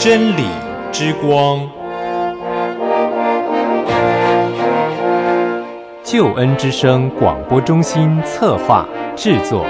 真理之光，救恩之声广播中心策划制作。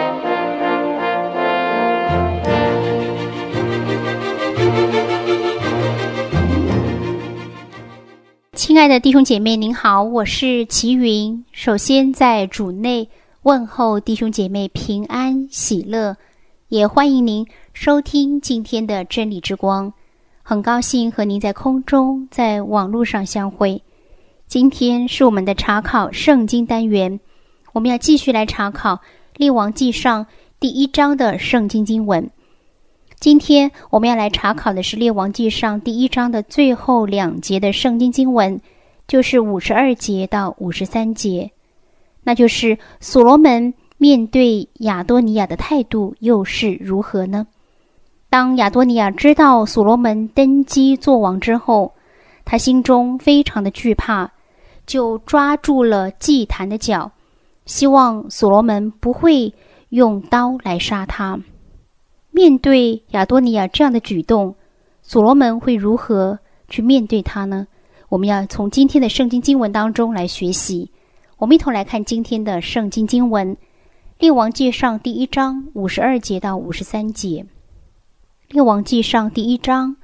亲爱的弟兄姐妹您好，我是齐云。首先在主内问候弟兄姐妹平安喜乐，也欢迎您收听今天的真理之光。很高兴和您在空中在网络上相会。今天是我们的查考圣经单元，我们要继续来查考列王纪上第1章的圣经经文。今天我们要来查考的是列王纪上第1章的最后2节的圣经经文，就是52节到53节。那就是所罗门面对亚多尼亚的态度又是如何呢？当亚多尼亚知道所罗门登基做王之后，他心中非常的惧怕，就抓住了祭坛的脚，希望所罗门不会用刀来杀他。面对亚多尼亚这样的举动，所罗门会如何去面对他呢？我们要从今天的圣经经文当中来学习。我们一同来看今天的圣经经文，列王纪上第1章52节到53节。列王纪上第1章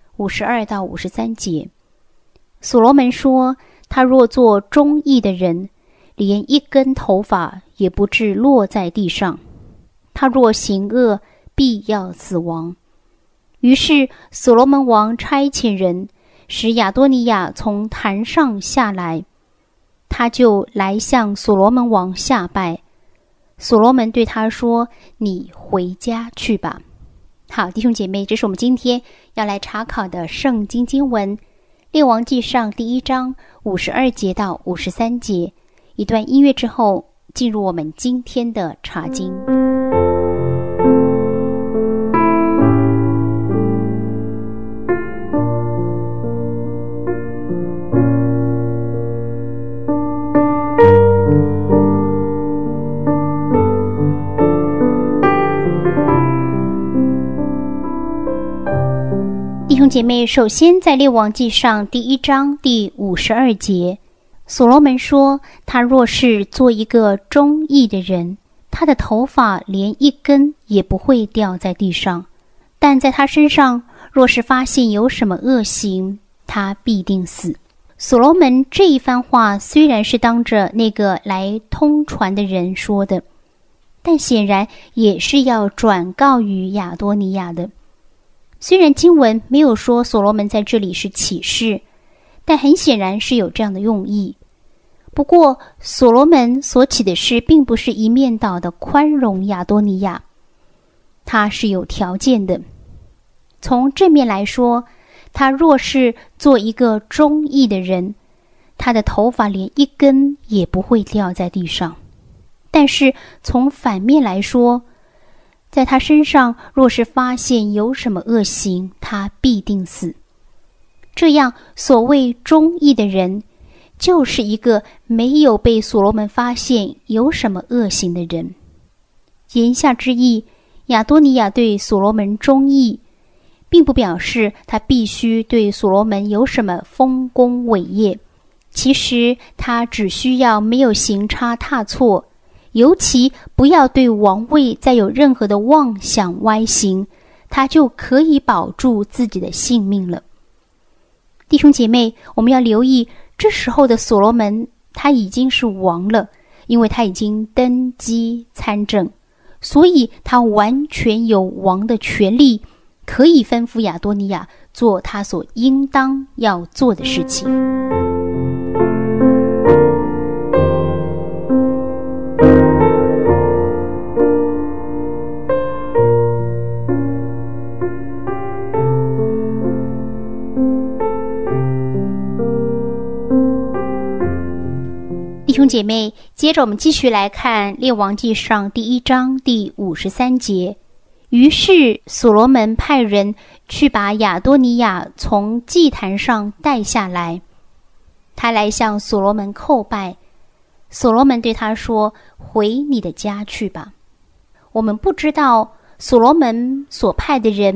52到53节。所罗门说，他若做忠义的人，连一根头发也不致落在地上，他若行恶，必要死亡。于是所罗门王差遣人使亚多尼亚从坛上下来，他就来向所罗门王下拜。所罗门对他说，你回家去吧。好，弟兄姐妹，这是我们今天要来查考的圣经经文，列王纪上第1章52节到53节。一段音乐之后，进入我们今天的查经。弟兄姐妹，首先在列王纪上第1章第52节，所罗门说，他若是做一个忠义的人，他的头发连一根也不会掉在地上，但在他身上若是发现有什么恶行，他必定死。所罗门这一番话虽然是当着那个来通传的人说的，但显然也是要转告于亚多尼亚的。虽然经文没有说所罗门在这里是启示，但很显然是有这样的用意。不过所罗门所起的事并不是一面倒的宽容亚多尼亚，他是有条件的。从正面来说，他若是做一个忠义的人，他的头发连一根也不会掉在地上。但是从反面来说，在他身上若是发现有什么恶行，他必定死。这样所谓忠义的人，就是一个没有被所罗门发现有什么恶行的人。言下之意，亚多尼亚对所罗门忠义，并不表示他必须对所罗门有什么丰功伟业。其实他只需要没有行差踏错，尤其不要对王位再有任何的妄想歪行，他就可以保住自己的性命了。弟兄姐妹，我们要留意，这时候的所罗门他已经是王了，因为他已经登基参政，所以他完全有王的权利，可以吩咐亚多尼亚做他所应当要做的事情。弟兄姐妹，接着我们继续来看列王纪上第1章第53节。于是所罗门派人去把亚多尼亚从祭坛上带下来，他来向所罗门叩拜。所罗门对他说，回你的家去吧。我们不知道所罗门所派的人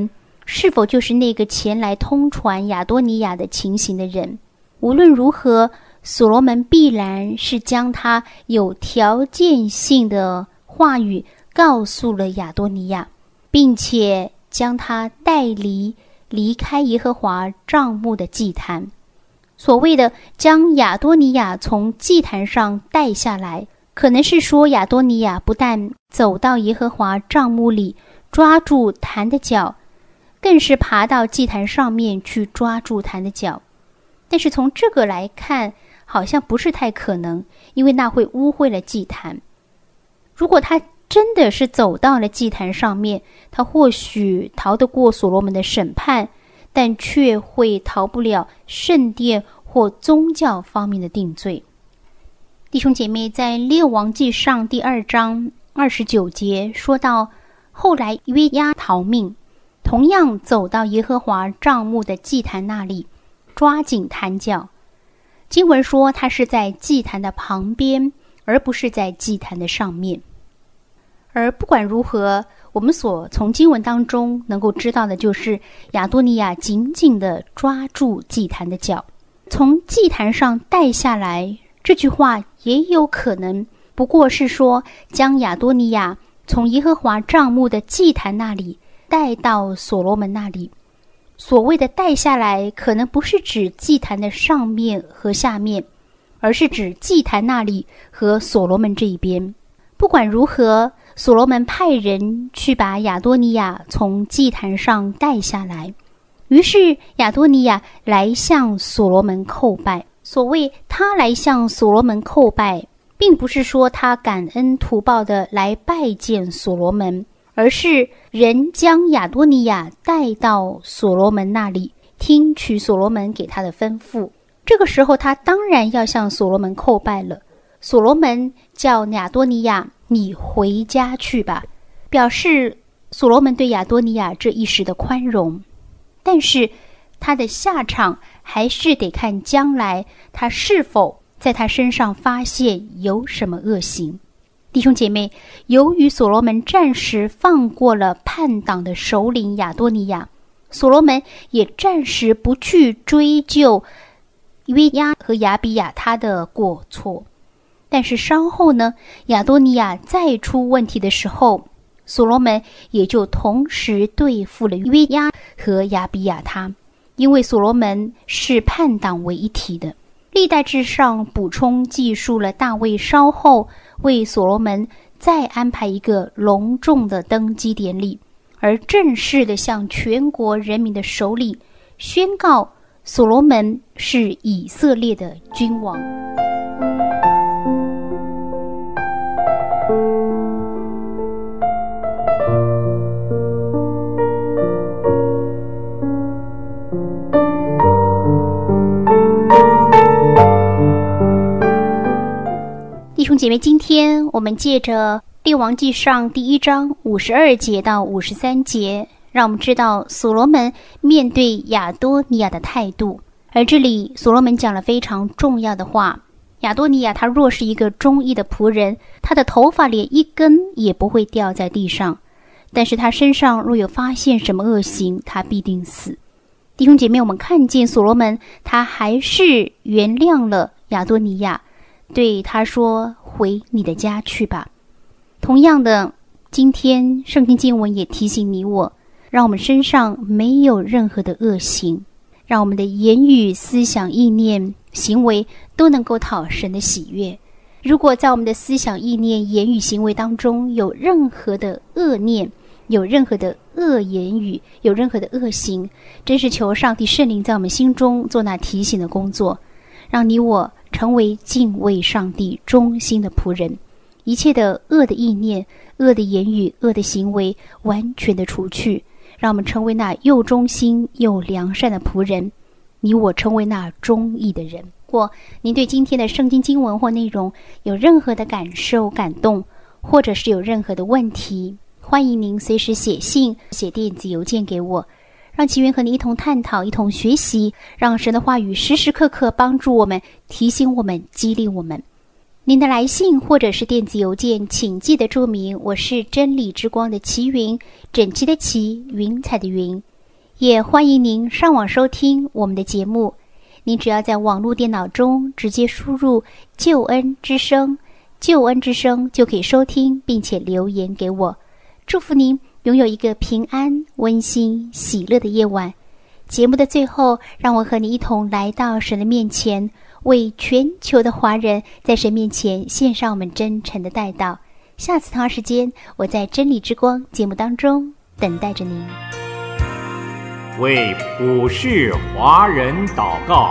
是否就是那个前来通传亚多尼亚的情形的人。无论如何，所罗门必然是将他有条件性的话语告诉了亚多尼亚，并且将他带离开耶和华帐幕的祭坛。所谓的将亚多尼亚从祭坛上带下来，可能是说亚多尼亚不但走到耶和华帐幕里抓住坛的脚，更是爬到祭坛上面去抓住坛的脚。但是从这个来看，好像不是太可能，因为那会污秽了祭坛。如果他真的是走到了祭坛上面，他或许逃得过所罗门的审判，但却会逃不了圣殿或宗教方面的定罪。弟兄姐妹，在列王记上第2章29节说到，后来约押逃命，同样走到耶和华帐幕的祭坛那里，抓紧坛脚。经文说他是在祭坛的旁边，而不是在祭坛的上面。而不管如何，我们所从经文当中能够知道的就是亚多尼亚紧紧地抓住祭坛的脚，从祭坛上带下来。这句话也有可能不过是说将亚多尼亚从耶和华帐幕的祭坛那里带到所罗门那里。所谓的带下来，可能不是指祭坛的上面和下面，而是指祭坛那里和所罗门这一边。不管如何，所罗门派人去把亚多尼亚从祭坛上带下来。于是亚多尼亚来向所罗门叩拜。所谓他来向所罗门叩拜，并不是说他感恩图报的来拜见所罗门，而是人将亚多尼亚带到所罗门那里，听取所罗门给他的吩咐。这个时候他当然要向所罗门叩拜了。所罗门叫亚多尼亚，你回家去吧，表示所罗门对亚多尼亚这一时的宽容。但是他的下场还是得看将来他是否在他身上发现有什么恶行。弟兄姐妹，由于所罗门暂时放过了叛党的首领亚多尼亚，所罗门也暂时不去追究约押和亚比亚他的过错。但是稍后呢，亚多尼亚再出问题的时候，所罗门也就同时对付了约押和亚比亚他，因为所罗门是叛党为一体的。历代志上补充记述了大卫稍后为所罗门再安排一个隆重的登基典礼，而正式的向全国人民的首领宣告所罗门是以色列的君王。弟兄姐妹，今天我们借着列王记上第1章52节到53节，让我们知道所罗门面对亚多尼亚的态度。而这里所罗门讲了非常重要的话，亚多尼亚他若是一个忠义的仆人，他的头发连一根也不会掉在地上，但是他身上若有发现什么恶行，他必定死。弟兄姐妹，我们看见所罗门他还是原谅了亚多尼亚，对他说，回你的家去吧。同样的，今天圣经经文也提醒你我，让我们身上没有任何的恶行，让我们的言语、思想、意念、行为都能够讨神的喜悦。如果在我们的思想、意念、言语、行为当中有任何的恶念，有任何的恶言语，有任何的恶行，真是求上帝圣灵在我们心中做那提醒的工作，让你我成为敬畏上帝忠心的仆人，一切的恶的意念、恶的言语、恶的行为完全的除去，让我们成为那又忠心又良善的仆人，你我成为那忠义的人。或您对今天的圣经经文或内容有任何的感受、感动，或者是有任何的问题，欢迎您随时写信、写电子邮件给我，让祈源和你一同探讨、一同学习，让神的话语时时刻刻帮助我们、提醒我们、激励我们。您的来信或者是电子邮件，请记得注明我是真理之光的祈云，整齐的齐，云彩的云。 也欢迎您上网收听我们的节目。您只要在网络电脑中直接输入救恩之声，救恩之声就可以收听并且留言给我。祝福您拥有一个平安、温馨、喜乐的夜晚。节目的最后，让我和你一同来到神的面前，为全球的华人在神面前献上我们真诚的代祷。下次同样时间，我在真理之光节目当中等待着您。 为普世华人祷告。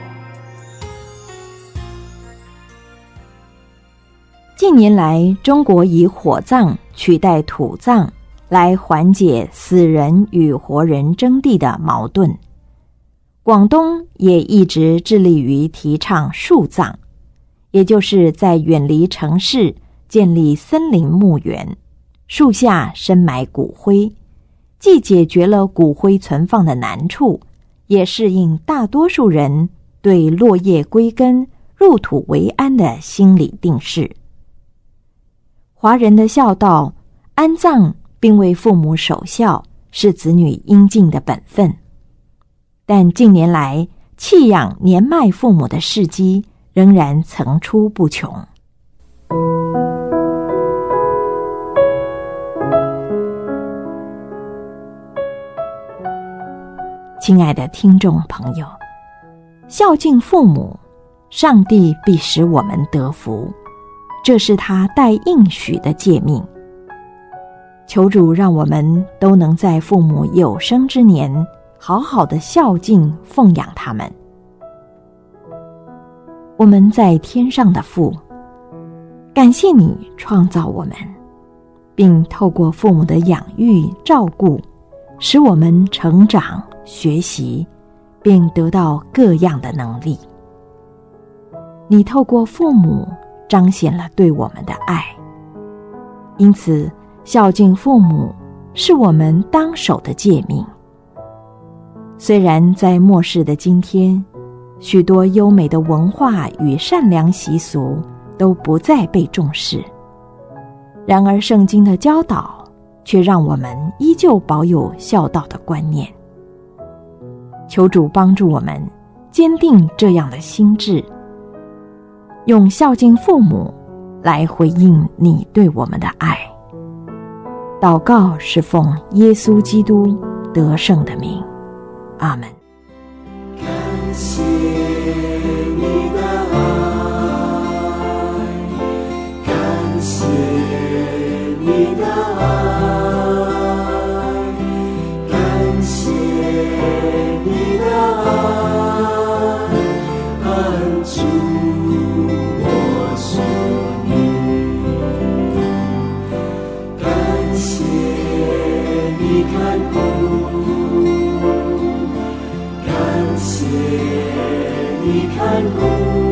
近年来，中国以火葬取代土葬来缓解死人与活人争地的矛盾。广东也一直致力于提倡树葬，也就是在远离城市建立森林墓园，树下深埋骨灰，既解决了骨灰存放的难处，也适应大多数人对落叶归根、入土为安的心理定势。华人的孝道，安葬并为父母守孝，是子女应尽的本分。但近年来，弃养年迈父母的事迹仍然层出不穷。亲爱的听众朋友，孝敬父母，上帝必使我们得福，这是他带应许的诫命。求主让我们都能在父母有生之年好好的孝敬奉养他们。我们在天上的父，感谢你创造我们，并透过父母的养育照顾，使我们成长学习，并得到各样的能力。你透过父母彰显了对我们的爱，因此孝敬父母是我们当守的诫命。虽然在末世的今天，许多优美的文化与善良习俗都不再被重视，然而圣经的教导却让我们依旧保有孝道的观念。求主帮助我们坚定这样的心志，用孝敬父母来回应你对我们的爱。祷告是奉耶稣基督得胜的名，阿们。 感谢你的爱，感谢你的爱，感谢你的爱，安住我生命。感谢你看顾，感谢你看顾。